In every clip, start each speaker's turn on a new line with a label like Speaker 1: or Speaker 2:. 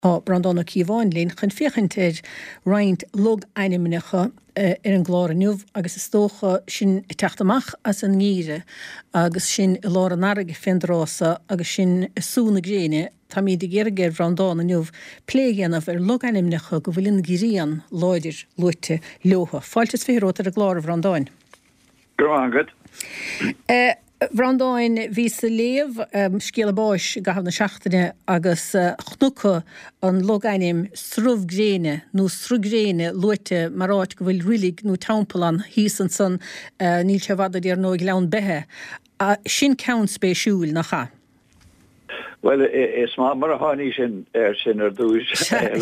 Speaker 1: brandánna cíháin lín chun fiochantéid roiint log aimimecha an gláirniuh agus is tócha sin teachtamach as an ngíre agus sin i lá an aige findrása agus sin súna gréine tá míad géir bhrandána nuh pléigeanamh log aimimecha go bhfuiln giríon láidir luite leotha. Fáiltas férótar a gláir bhrandáin.
Speaker 2: Grangad.
Speaker 1: Bhrandáin ví sa léamh scéal báis gahab na seachtaine agus chnucha an loganim srubhgréine nó srugréine luite maráit go bhfuil rilig nó tampalan hísan san níl se bhadad ar nó leann bethe. Sin ceann spéisiúil nach cha?
Speaker 2: Well, is mar a háí sin sin dúis.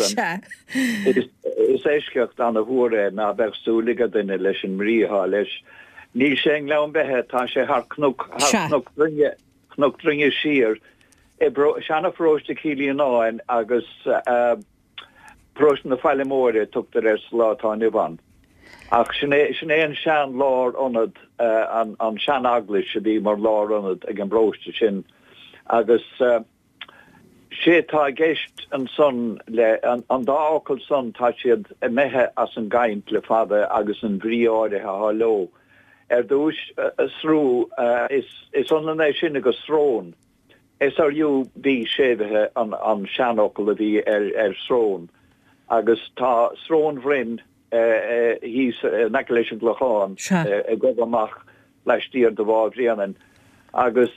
Speaker 2: Is éisceocht an a bhre ná bechtúlige duine leis an mríá leis. Níl sé leann bethe tá sé th cnug dringe sir seanna fróiste cílíon áin agus próistin na feilemóide tugtar slátá Ivan. Ach sin é an sean lár anad an sean aglis se bhí mar lár anad ag an bróiste sin agus sé tá géist an son le an dácail son tá siad methe as an gaint le fada agus an bhríáide há lo. Dúis srú is anna sin agus srón. Is you bí sévethe an seanokkel a bhí srón. Agus tá srón bhrin hís neléis an glacháin go amach leistíar de bhád rianan. Agus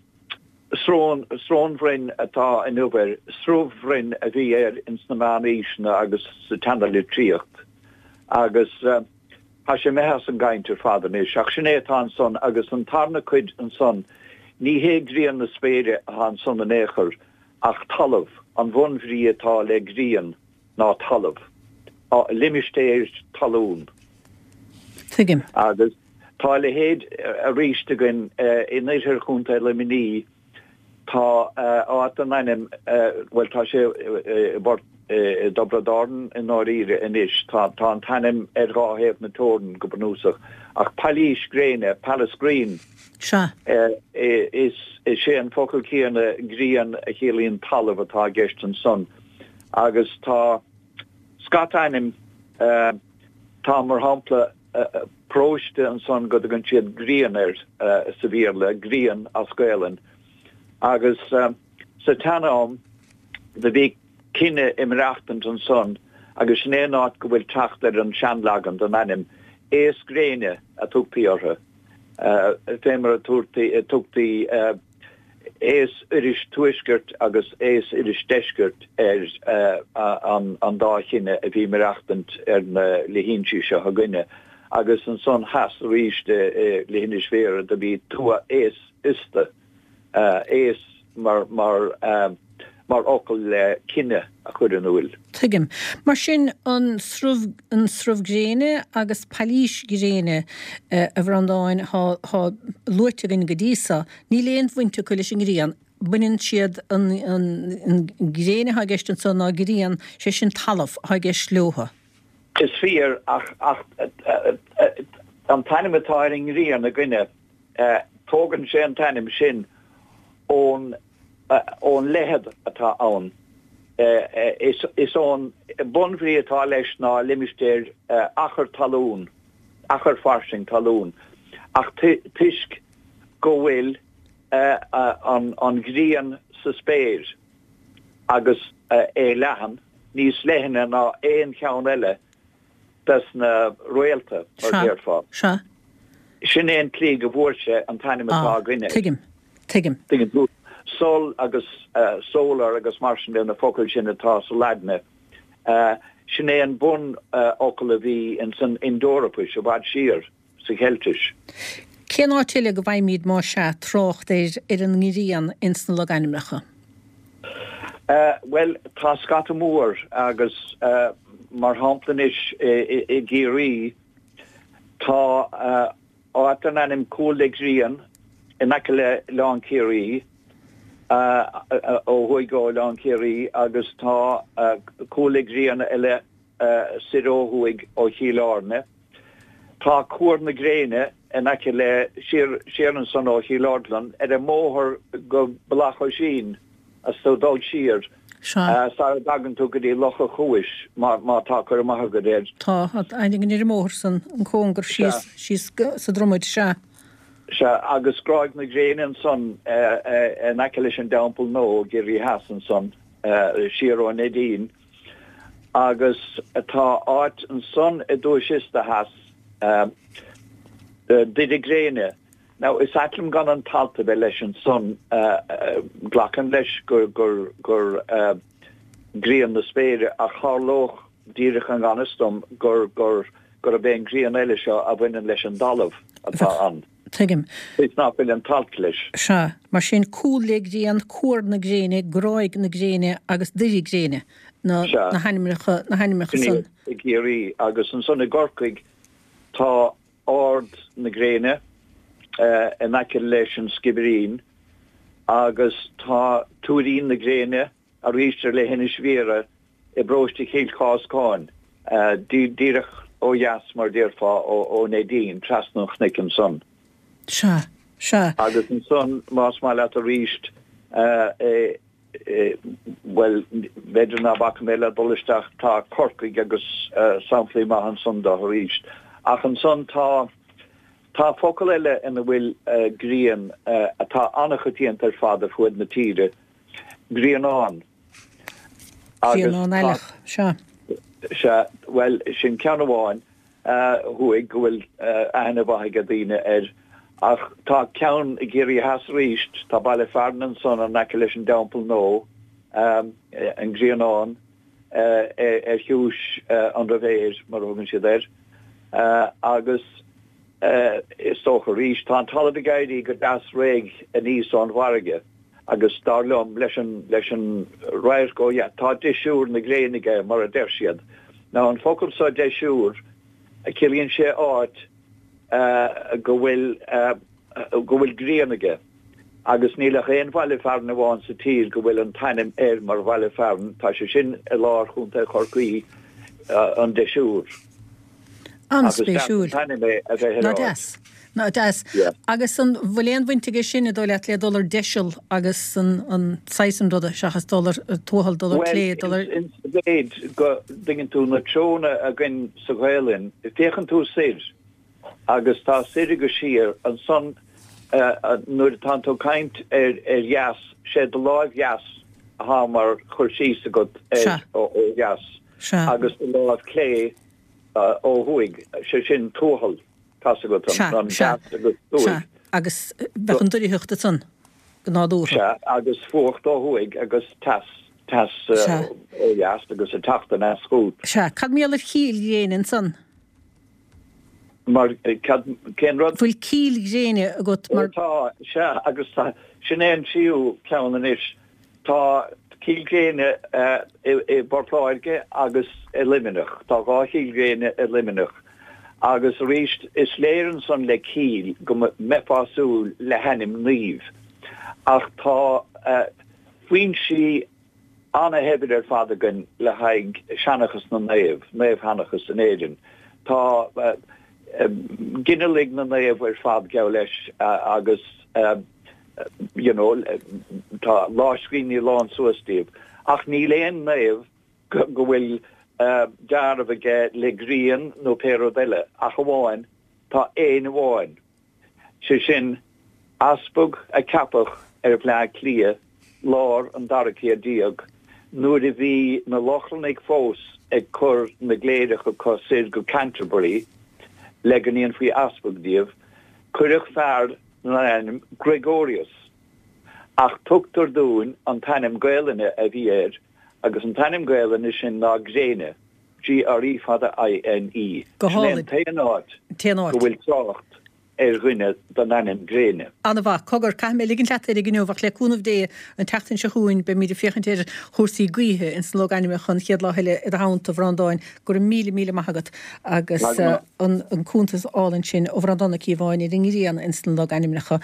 Speaker 2: srón bhrin atá in uber, srúbhrin a bhí in snamáníisna agus sa tandalí tríocht. Agus Tá sé mehas an gaintir fadan is seach sin étá son agus an tarna cuid an son ní héagríon na spéire an son an éair ach talamh an bhonhrí atá le gríon ná talamh limistéir talún.
Speaker 1: Tuigim.
Speaker 2: Agus tá le héad a ríiste gin in éidir chunta le miní tá áit an ainem well tá sé bort dobradáden in áíre in is tá an tanim ráhéh na tóden go banúsach ach palís gréine Palace Green is sé an focail cíanna grían a chéalaíon talamh atá gceist an son agus tá scatanim tá mar hampla próiste an son go an siad grían sa bhíle grían a scéalan agus sa tanám de bhí kinne imreachtant an son agus snéát go bhfuil tachtler an seanlagan an anim éas gréine a tugpiorthe fémar a tugtaí éas iris tuisgurt agus éas iris deisgurt an dáchinine a bhí imreachtant na lehínsí se a gine agus an son has ríiste lehinnis sfér a bhí tua éas iste éas mar okkel le kinne a chud an bhfuil.
Speaker 1: Tuigim. Mar sin an srubhgréine agus palís gréine a bhrandáin há luite gin godísa, ní léon bhainte chuile sin grían. Buinn siad an gréine ha gist an son ná grían sé sin talamh ha gist leotha.
Speaker 2: Is fear ach an tanimetáing rian a gine tógan sé an tanim sin ón lehead atá an. Is on bonhrí atá leis ná limistéir achar talún, achar farsing talún. Ach tuisk go bhfuil an grían sa spéir agus lehan, níos lehanna ná éon cheann eile das na roialta ar déirfá. Sin éon clí go bhórse an tanimetá gine. Tuigim. Sol agus solar agus marsin in na focail sin atá sa ladne. Sin é an bun ocail a bhí in san Indorapis a bhd siar sa Celtis.
Speaker 1: Cén áitiile go bhaimíad má se trocht ar an ngíríon insna le gaiimimecha?
Speaker 2: Well, tá scata mór agus mar hamplan is I géirí tá áit an anim cólegríon in aice le lán céirí ó thuigá lán céirí agus tá cólegríon eile siróhuaig ó chiileárne. Tá cuar na gréine in aice le séan san ó chiileárlan a móthir go blach ó sin as tó dóid siar Sa dagan tú go dí locha chuis má tá chu amach go réir.
Speaker 1: Tá ein ní mór san an cóngur síos sa dromid se.
Speaker 2: Se agus skráig na gréan son an eile an dampel nó géirí hasan son siró nedín agus atá áit an son a dúisiiste has didir gréine. Now is atlim gan an talta be leis an son glachan leis gur grían na spéire a charlóch dírich an ganastom gur a ben grían eile seo a bhainean leis an dalamh atá an.
Speaker 1: Tegim.
Speaker 2: It's not been an talta leis.
Speaker 1: Se, mar sin cúleg grían cuar na gréine, gráig na gréine agus dirí gréine na haimimecha son.
Speaker 2: Géirí agus an son a gorcaig tá ord na gréine an leis an skiberín agus tá túín na gréine a ríiste le hinne svíre I brosti héil cásáin díirech ó jas mar déirfá ó Nadine trasnoch nicken son.
Speaker 1: Se.
Speaker 2: Agus an son más má le a ríist well veidir na bak méile dolisteach tá corcaig agus samflí má an son da ríist. Ach an son tá focail eile ina bhfuil grían atá annachchatíon tar fada fuid na tíre grían an. Se well sin ceanháin thuig go bhfuil ana bhaige dtíine ach tá ceann I géirí has ríist tá bailile fearnan son an aice leis an dampel nó an gríanán hiúis an ravéir mar thugann si d agus is tócha ríist tá tal a gaiirí go das réig a níos an bharige agus darlumm leis an réir go tá deisiúr na gréinige mar a deirsiad. Ná an focail sa deisiúr a cilíonn sé áit go bhfuil gréanige agus nílach éon bhaile fearn a bháin sa tír go bhfuil an tainim mar bhaile fearn tá sé sin a lár chunta chorcaí an deisiúr.
Speaker 1: An spéisiúr. No das. Agus an bhfuléon bhaintige sin dó le $2 deisiil agus an $600 seachas $2 lé.
Speaker 2: In déid go dingen tú na trona a gin sa bhélinn, I féchan tú séir agus tá séir go sír an son nuair tanto kaint jas sé de láimh jas a ha mar chuirsí a go ó jas agus de láimh clé ó thuig sé sin tóhall.
Speaker 1: Agus bechan durí thuchtta son gnáúr.
Speaker 2: Agus fucht ó thuig agus tas óheast agus a tachta na scút.
Speaker 1: Se cad míall chíl dhéanaan son?
Speaker 2: Mar cén rud?
Speaker 1: Bhfuil cíl dhéine a got mar...
Speaker 2: Tá se agus sinnéan siú ceanna is tá cíl dhéine I borpláirge agus eliminach. Tá gá cíl dhéine eliminach. Agus ríist is léiren son le cíl go mepású le henim níomh. Ach tá fuin si anna hebid fadagan le haig seanachas na néamh hanachas an éidir. Tá ginnalig na néamh fad geo leis agus tá láiscríní lán suastíomh. Ach ní léon néamh go bhfuil dar of a le grían no pero delle a bháin tá éon bháin. Se sin aspug a capach plá clia lár an darací a diog nuair a bhí na lochlannig fós ag chur na gléireach go cosir go Canterbury le ganíon faoi aspug díobh chuireach fearr na Gregorius ach tugtar dún an tanim gaeilene a bhí agus an tanim gaeilene sin ná gréine GRE fada INE.
Speaker 1: Goháid.
Speaker 2: Téanáid. Go bhfuil trácht rinne don anim gréine.
Speaker 1: Anna bha, cogur cai mé ligin leat gniuach le cúnmh dé an teachtain se chuin be mí féchantéir chósaí guithe in sló anime chun chiad láheile a hánta bhrandáin gur míle maigat agus an cúntas álann sin ó bhrandánna í bháin I ringirían in sló animecha